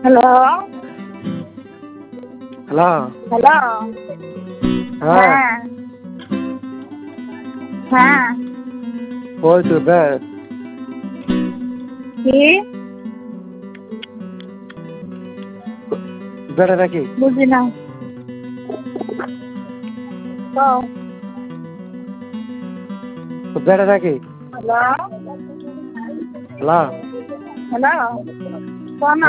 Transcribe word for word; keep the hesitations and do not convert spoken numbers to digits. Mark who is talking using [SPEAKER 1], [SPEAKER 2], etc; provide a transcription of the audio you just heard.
[SPEAKER 1] hello
[SPEAKER 2] hello
[SPEAKER 1] hello
[SPEAKER 2] হ্যাঁ
[SPEAKER 1] হ্যাঁ হ্যাঁ
[SPEAKER 2] ওই তো দেখ
[SPEAKER 1] কি
[SPEAKER 2] বেটা নাকি
[SPEAKER 1] বুঝি না কও
[SPEAKER 2] বেটা নাকি
[SPEAKER 1] হ্যালো
[SPEAKER 2] হ্যালো
[SPEAKER 1] হ্যালো কোন